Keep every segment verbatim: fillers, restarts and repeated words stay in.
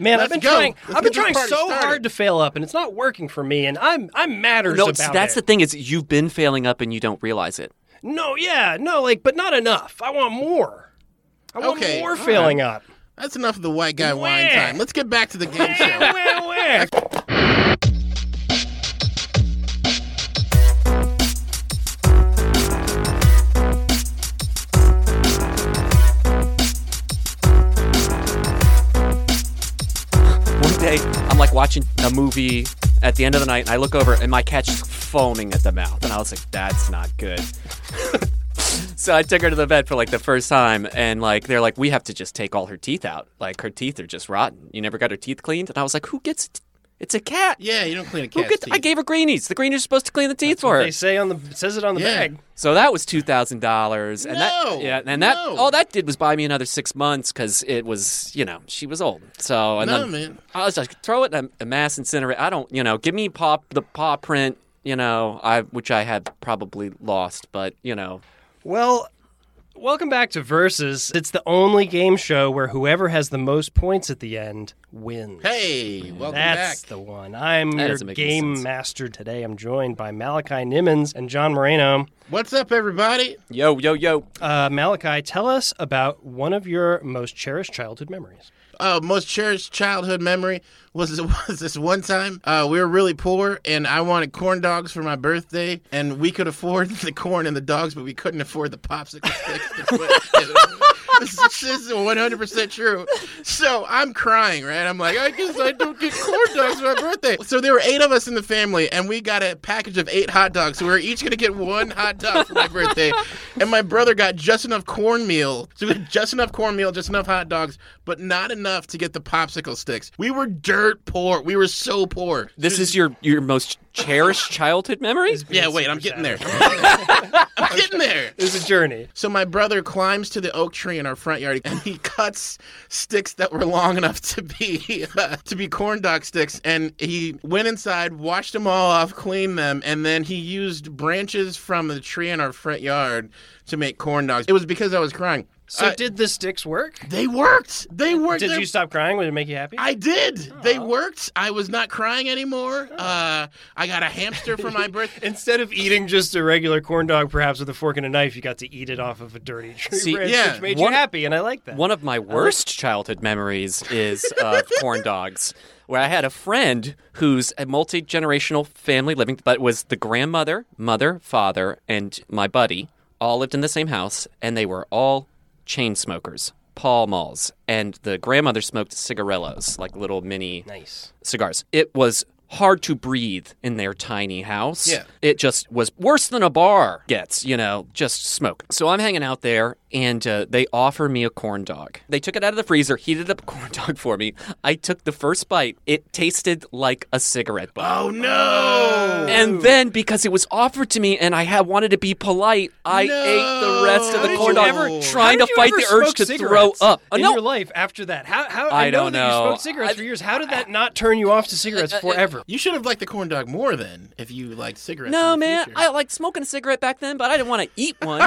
Man, Let's I've been go. trying. Let's I've been get this trying party so started. hard to fail up, and it's not working for me. And I'm I'm matters No, about it's, that's it. the thing is you've been failing up and you don't realize it. No, yeah, no, like, but not enough. I want more. I want Okay, more all failing right. up. That's enough of the white guy wine Where? time. Let's get back to the game show. Where, where? One day, I'm like watching a movie at the end of the night, and I look over, and my cat's foaming at the mouth, and I was like, "That's not good." So I took her to the vet for like the first time, and like they're like, "We have to just take all her teeth out. Like her teeth are just rotten. You never got her teeth cleaned." And I was like, "Who gets? T- it's a cat. Yeah, you don't clean a Who cat's gets? teeth. I gave her greenies. The greenies are supposed to clean the teeth for her." They say on the it says it on the Yeah. bag. So that was two thousand dollars, and No, that yeah, and that no. all that did was buy me another six months because it was you know she was old. So and No, then man. I was like throw it in a, a mass incinerate. I don't you know give me paw the paw print you know I which I have probably lost, but you know Well, welcome back to Versus. It's the only game show where whoever has the most points at the end wins. Hey, welcome That's back. the one. I'm That your doesn't make any game sense. master today. I'm joined by Malachi Nimmons and John Moreno. What's up, everybody? yo yo yo. Uh, Malachi, tell us about one of your most cherished childhood memories. Uh, most cherished childhood memory was was this one time uh, we were really poor and I wanted corn dogs for my birthday and we could afford the corn and the dogs, but we couldn't afford the popsicle sticks. To put in it. This is- this is one hundred percent true. So I'm crying, right? I'm like, I guess I don't get corn dogs for my birthday. So there were eight of us in the family, and we got a package of eight hot dogs. So we were each going to get one hot dog for my birthday. And my brother got just enough cornmeal. So we had just enough cornmeal, just enough hot dogs, but not enough to get the popsicle sticks. We were dirt poor. We were so poor. This is your your most cherished childhood memory? Yeah, wait, I'm getting there. sad. I'm getting there. It's a journey. So my brother climbs to the oak tree in our front yard and he cuts sticks that were long enough to be uh, to be corn dog sticks. And he went inside, washed them all off, cleaned them, and then he used branches from the tree in our front yard to make corn dogs. It was because I was crying. So Uh, did the sticks work? They worked. They worked. Did They- you stop crying? Would it make you happy? I did. They worked. I was not crying anymore. Uh, I got a hamster for my birthday. Instead of eating just a regular corn dog, perhaps with a fork and a knife, you got to eat it off of a dirty tree See, branch, yeah, which made one- you happy, and I like that. One of my worst childhood memories is of corn dogs, where I had a friend who's a multi-generational family living, but was the grandmother, mother, father, and my buddy all lived in the same house, and they were all chain smokers, Pall Malls, and the grandmother smoked cigarillos, like little mini Nice. cigars. It was hard to breathe in their tiny house. Yeah. It just was worse than a bar gets, you know, just smoke. So I'm hanging out there, and uh, they offer me a corn dog. They took it out of the freezer, heated up a corn dog for me. I took the first bite. It tasted like a cigarette butt. Oh no! And then, because it was offered to me and I had wanted to be polite, I No. ate the rest of How the did corn you dog, ever- trying How to did you fight ever the urge smoke to throw cigarettes up. Uh, in no, your life after that. How? How? I know don't that you know. smoked cigarettes I- for years. How did that not turn you off to cigarettes forever? You should have liked the corn dog more then, if you liked cigarettes. no, in the man. future. I liked smoking a cigarette back then, but I didn't want to eat one.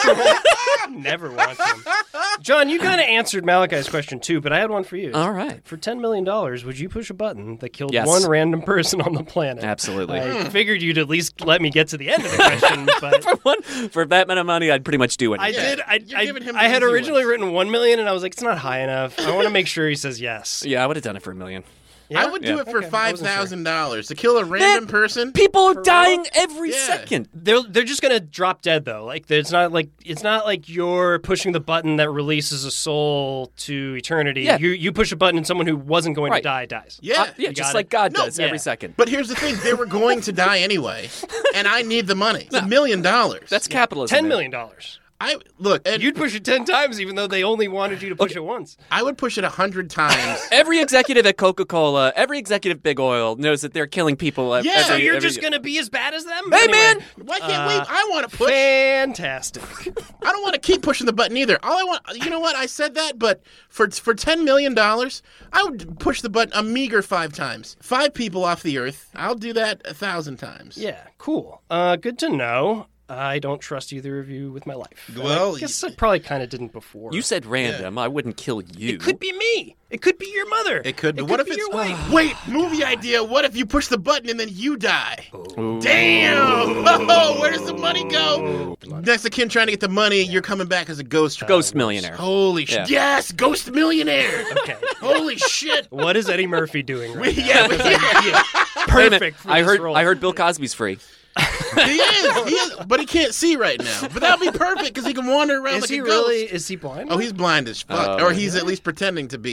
Never want them. John, you kind of answered Malachi's question too, but I had one for you. All right. For ten million dollars, would you push a button that killed Yes. one random person on the planet? Absolutely. I figured you'd at least let me get to the end of the question, but for one, for that amount of money, I'd pretty much do I anything. did. I, you're I, giving him I the had easy originally ones. written one million, and I was like, it's not high enough. I want to make sure he says yes. Yeah, I would have done it for a million. Yeah? I would do Yeah. it for Okay, I five wasn't sure. thousand dollars to kill a random person. People are real? dying every Yeah. second. They're they're just gonna drop dead though. Like it's not like it's not like you're pushing the button that releases a soul to eternity. Yeah. You you push a button and someone who wasn't going Right. to die dies. Yeah, Uh, yeah, You just got like it. God No, does yeah. every second. But here's the thing: they were going to die anyway, and I need the money. It's a million dollars. That's capitalism. Ten man. million dollars. I look. And You'd push it ten times, even though they only wanted you to push it once. I would push it a hundred times. Every executive at Coca-Cola, every executive Big Oil knows that they're killing people. ev- Yeah, every, so So you're every- just gonna be as bad as them? Hey, Anyway, man! Why can't Uh, we? I want to push. Fantastic. I don't want to keep pushing the button either. All I want, you know what? I said that, but for for ten million dollars, I would push the button a meager five times. Five people off the earth. I'll do that a thousand times. Yeah, cool. Uh, good to know. I don't trust either of you with my life. Well, I guess I probably kind of didn't before. You said random. I wouldn't kill you. It could be me. It could be your mother. It could. But It what could if be it's your wife? wait? Movie idea. What if you push the button and then you die? Damn! Oh, where does the money go? Next to Ken trying to get the money, you're coming back as a ghost. Ghost millionaire. Holy shit! Yeah. Yes, ghost millionaire. Okay. Holy shit! What is Eddie Murphy doing right now? Yeah, but- yeah. Wait a minute. Perfect for I this heard. role. I heard Bill Cosby's free. he is. He is, but he can't see right now. But that'll be perfect because he can wander around Is like he a really? ghost. Is he blind? Oh, he's blind as fuck, Oh, or he's at least pretending to be.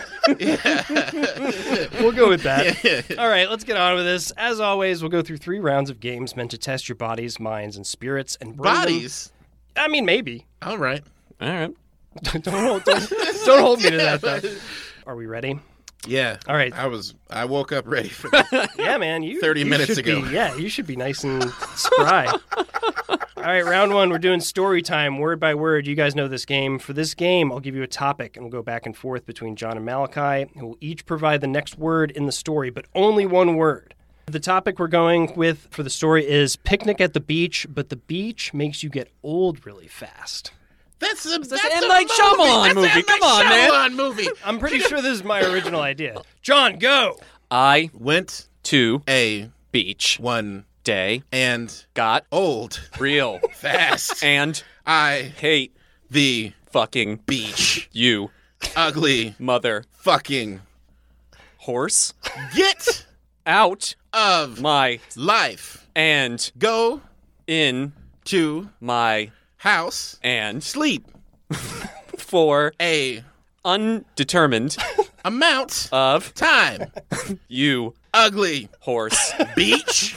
We'll go with that. All right, let's get on with this. As always, we'll go through three rounds of games meant to test your bodies, minds, and spirits. And bring them- Bodies. I mean, maybe. All right. All right. don't, hold, don't, don't hold me to that, though. Are we ready? Yeah. All right. I was. I woke up ready for this. Yeah, man. You thirty you minutes should ago. Be, yeah, you should be nice and spry. All right, round one. We're doing story time, word by word. You guys know this game. For this game, I'll give you a topic, and we'll go back and forth between John and Malachi, who will each provide the next word in the story, but only one word. The topic we're going with for the story is picnic at the beach, but the beach makes you get old really fast. That's a, that's M. a Night Shyamalan movie. movie. That's a Come on, M. man. Shyamalan movie. I'm pretty sure this is my original idea. John, go! I Went to a beach one day and got old real fast. and I hate the fucking beach. you, Ugly mother fucking horse. get Out of my life. and Go in to my house. and Sleep for a undetermined amount of time. you, Ugly horse. beach.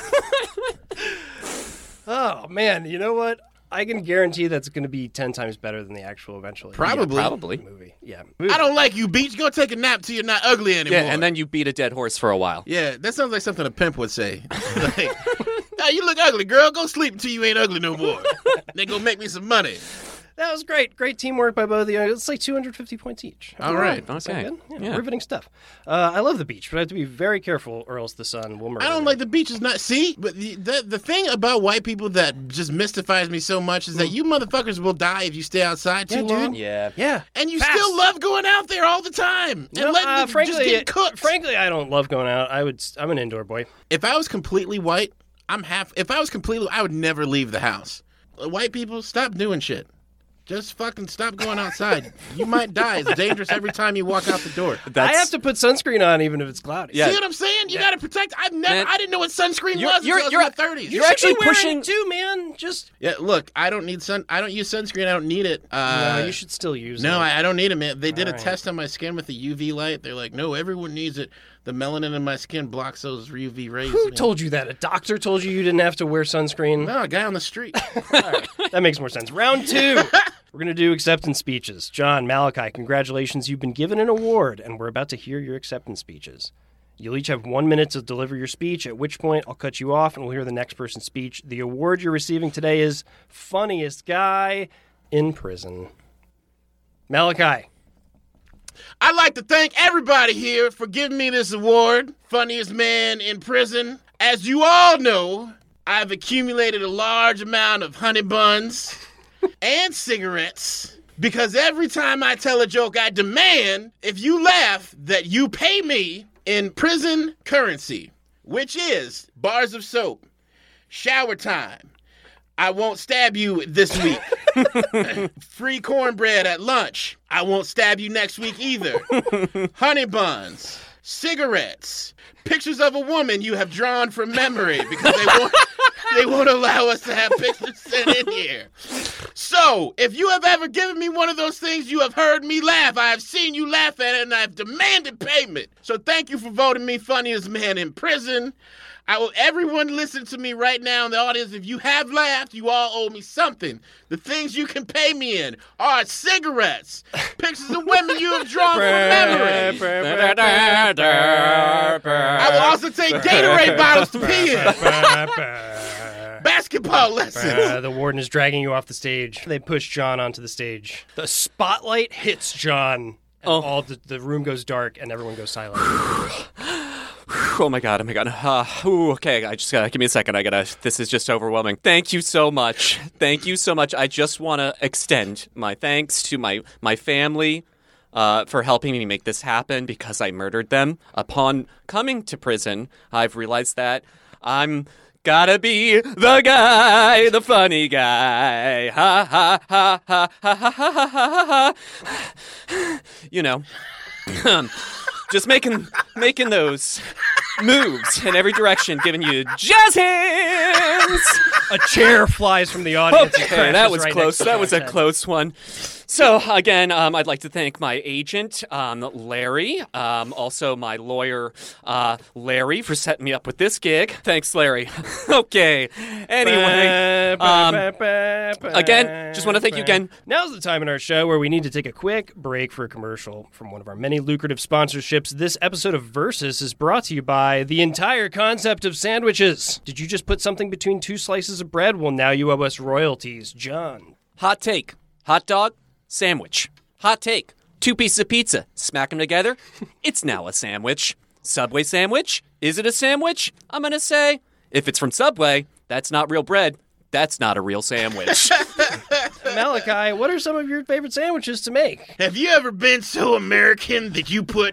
Oh, man. You know what? I can guarantee that's going to be ten times better than the actual eventually. Probably. Probably. Movie. Yeah. I don't like you, beach. Go take a nap till you're not ugly anymore. Yeah, and then you beat a dead horse for a while. Yeah, that sounds like something a pimp would say. Like, hey, you look ugly, girl. Go sleep until you ain't ugly no more. Then go make me some money. That was great. Great teamwork by both of you. It's like two hundred fifty points each. All right. Is that Okay. good? Yeah, Yeah. Riveting stuff. Uh, I love the beach, but I have to be very careful or else the sun will murder I don't me. like the beach is not. See, but the, the the thing about white people that just mystifies me so much is that you motherfuckers will die if you stay outside too Yeah, long. dude. Yeah. Yeah. And you Fast. still love going out there all the time and No, letting uh, it frankly, just get cooked. frankly, I don't love going out. I would. I'm an indoor boy. If I was completely white, I'm half. If I was completely, I would never leave the house. White people, stop doing shit. Just fucking stop going outside. You might die. It's dangerous every time you walk out the door. That's, I have to put sunscreen on even if it's cloudy. Yeah. See what I'm saying? You got to protect. I've never. Man, I didn't know what sunscreen you're- was you're- until you're- I was in my thirties. You You're should actually be wearing pushing- it too, man. Just Yeah, look, I don't need sun. I don't use sunscreen. I don't need it. Uh, no, you should still use No, it. I, I don't need it, man. They did All a right. test on my skin with the U V light. They're like, no, everyone needs it. The melanin in my skin blocks those U V rays. Who man. told you that? A doctor told you you didn't have to wear sunscreen? No, a guy on the street. That makes more sense. Round two. We're going to do acceptance speeches. John, Malachi, congratulations. You've been given an award, and we're about to hear your acceptance speeches. You'll each have one minute to deliver your speech, at which point I'll cut you off and we'll hear the next person's speech. The award you're receiving today is Funniest Guy in Prison. Malachi. I'd like to thank everybody here for giving me this award, Funniest Man in Prison. As you all know, I've accumulated a large amount of honey buns and cigarettes because every time I tell a joke, I demand, if you laugh, that you pay me in prison currency, which is bars of soap, shower time, I won't stab you this week. Free cornbread at lunch. I won't stab you next week either. Honey buns, cigarettes, pictures of a woman you have drawn from memory because they won't they won't allow us to have pictures sent in here. So, if you have ever given me one of those things, you have heard me laugh. I have seen you laugh at it, and I have demanded payment. So thank you for voting me funniest man in prison. I will, everyone listen to me right now in the audience. If you have laughed, you all owe me something. The things you can pay me in are cigarettes, pictures of women you have drawn from memory. I will also take Gatorade bottles to pee in. Basketball lessons. Uh, the warden is dragging you off the stage. They push John onto the stage. The spotlight hits John. And Oh. all the, the room goes dark and everyone goes silent. Oh my god, oh my god. Uh, ooh, okay, I just gotta, give me a second. I gotta, this is just overwhelming. Thank you so much. Thank you so much. I just want to extend my thanks to my, my family uh, for helping me make this happen because I murdered them. Upon coming to prison, I've realized that I'm gotta be the guy, the funny guy. Ha ha ha ha ha ha ha ha ha. You know. Just making making those moves in every direction, giving you jazz hands. A chair flies from the audience. and Okay, crashes that was right close. next to That was a John's head. close one. So again, um, I'd like to thank my agent, um, Larry, um, also my lawyer, uh, Larry, for setting me up with this gig. Thanks, Larry. Okay. Anyway, um, again, just want to thank you again. Now's the time in our show where we need to take a quick break for a commercial from one of our many lucrative sponsorships. This episode of Versus is brought to you by the entire concept of sandwiches. Did you just put something between two slices of bread? Well, now you owe us royalties. John. Hot take: hot dog, sandwich. Hot take: two pieces of pizza. Smack them together. It's now a sandwich. Subway sandwich? Is it a sandwich? I'm gonna say, if it's from Subway, that's not real bread. That's not a real sandwich. Malachi, what are some of your favorite sandwiches to make? Have you ever been so American that you put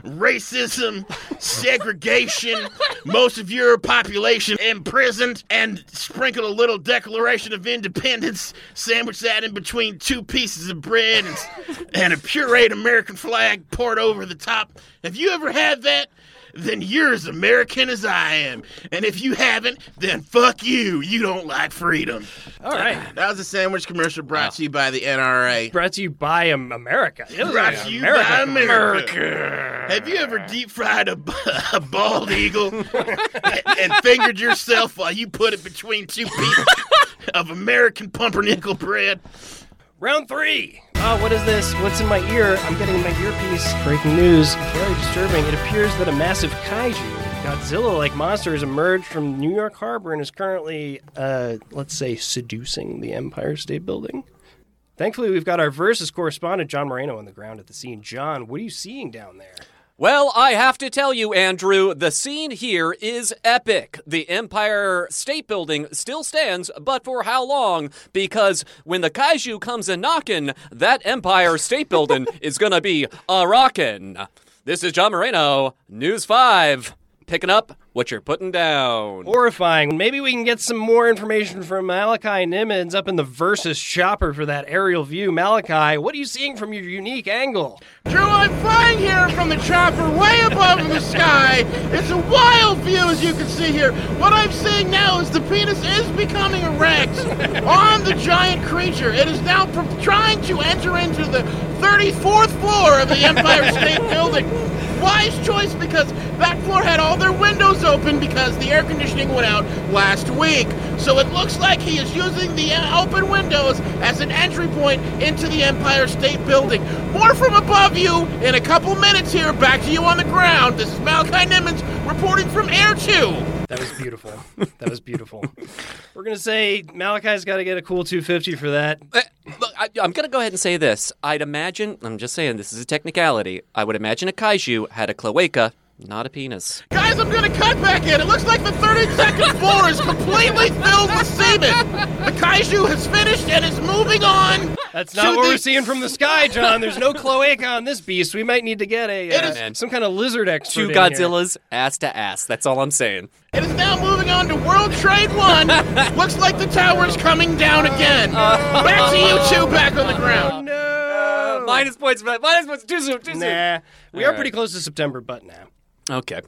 racism, segregation, most of your population imprisoned, and sprinkle a little Declaration of Independence, sandwich that in between two pieces of bread and, and a pureed American flag poured over the top? Have you ever had that? Then you're as American as I am. And if you haven't, then fuck you. You don't like freedom. All right. That was a sandwich commercial brought to you by the N R A. Brought to you by um, America. It was Brought like to you America. by America. Have you ever deep fried a, a bald eagle and, and fingered yourself while you put it between two pieces of American pumpernickel bread? Round three. Oh, what is this? What's in my ear? I'm getting my earpiece. Breaking news. Very disturbing. It appears that a massive kaiju, Godzilla-like monster, has emerged from New York Harbor and is currently, uh, let's say, seducing the Empire State Building. Thankfully, we've got our Versus correspondent, John Moreno, on the ground at the scene. John, what are you seeing down there? Well, I have to tell you, Andrew, the scene here is epic. The Empire State Building still stands, but for how long? Because when the kaiju comes a knockin', that Empire State Building is gonna be a rockin'. This is John Moreno, News five, picking up what you're putting down. Horrifying. Maybe we can get some more information from Malachi Nimmons up in the Versus chopper for that aerial view. Malachi, what are you seeing from your unique angle? Drew, I'm flying here from the chopper way above in the sky. It's a wild view, as you can see here. What I'm seeing now is the penis is becoming erect on the giant creature. It is now pr- trying to enter into the thirty-fourth floor of the Empire State Building. Wise choice, because that floor had all their windows open because the air conditioning went out last week. So it looks like he is using the open windows as an entry point into the Empire State Building. More from above you in a couple minutes here. Back to you on the ground. This is Malachi Nimmons reporting from Air two. That was beautiful. That was beautiful. We're going to say Malachi's got to get a cool two fifty for that. Uh, look, I, I'm going to go ahead and say this. I'd imagine, I'm just saying, this is a technicality. I would imagine a kaiju had a cloaca, not a penis. Guys, I'm going to cut back in. It looks like the thirty-second floor is completely filled with semen. The kaiju has finished and is moving on. That's not to what the- we're seeing from the sky, John. There's no cloaca on this beast. We might need to get a It uh, is- some kind of lizard expert Two in here. Godzillas, ass to ass. That's all I'm saying. It is now moving on to World Trade One. Looks like the tower is coming down again. Back to you two back on the ground. No. Minus points, but minus points. Too soon, too soon. Nah. We All are pretty right. close to September, but now. Okay.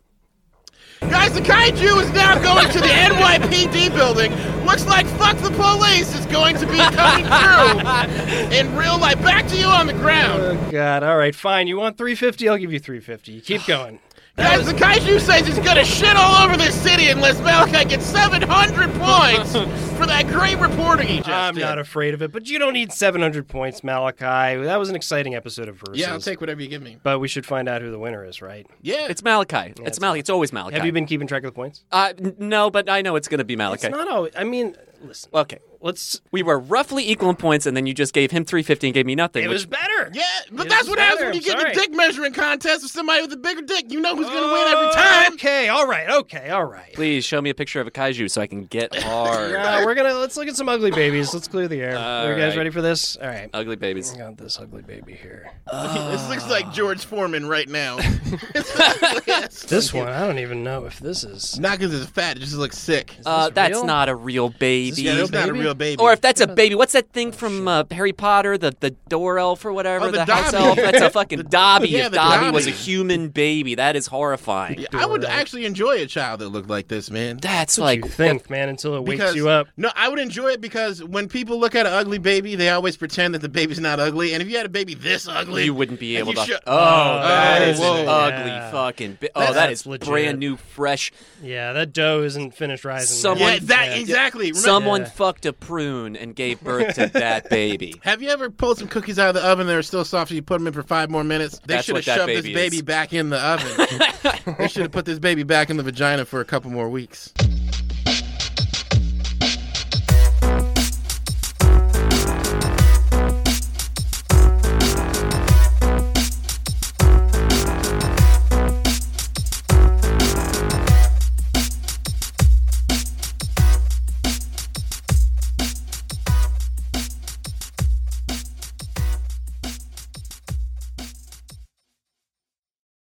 Guys, the kaiju is now going to the N Y P D building. Looks like Fuck the Police is going to be coming through in real life. Back to you on the ground. Oh, God. All right, fine. You want three fifty? I'll give you three fifty. You keep going. Guys, the kaiju says he's going to shit all over this city unless Malachi gets seven hundred points for that great reporting he just I'm did. not afraid of it, but you don't need seven hundred points, Malachi. That was an exciting episode of Versus. Yeah, I'll take whatever you give me. But we should find out who the winner is, right? Yeah. It's Malachi. it's it's Malachi. It's always Malachi. Have you been keeping track of the points? Uh, n- no, but I know it's going to be Malachi. It's not always. I mean, listen. Okay. let's. We were roughly equal in points, and then you just gave him three fifty and gave me nothing. It which, was better. Yeah, but It that's was what happens better, when you I'm get in sorry. a dick measuring contest with somebody with a bigger dick. You know who's going to win every time. Okay, all right, okay, all right. Please show me a picture of a kaiju so I can get hard. Uh, we're gonna let's look at some ugly babies. Let's clear the air. All Are you guys right. ready for this? All right. Ugly babies. I got this ugly baby here. This looks like George Foreman right now. This one, I don't even know if this is. Not because it's fat, it just looks sick. Uh, this that's real? not a real baby. Yeah, real it's not a baby? real baby. Or if that's a baby, what's that thing from uh, Harry Potter? The the door elf or whatever, Oh, the house Dobby. elf. That's a fucking Dobby. yeah, if the Dobby, was a Dobby. human baby, that is horrifying. Yeah, I would Dora. actually enjoy a child that looked like this, man. That's What like you think, man, until it wakes Because you up. no, I would enjoy it because when people look at an ugly baby, they always pretend that the baby's not ugly. And if you had a baby this ugly, you wouldn't be and able you to. sho- oh, that Oh, is whoa. an ugly Yeah. fucking. Bi- oh, That's- that that's is legit. brand new, fresh. Yeah, that dough isn't finished rising. Someone- yeah, man. that Yeah. exactly. Remember- Someone Yeah. fucked a prune and gave birth to that baby. Have you ever pulled some cookies out of the oven that are still soft and you put them in for five more minutes? They That's should have what that shoved this baby baby is. back in the oven. They should have put this baby back in the vagina for a couple more weeks.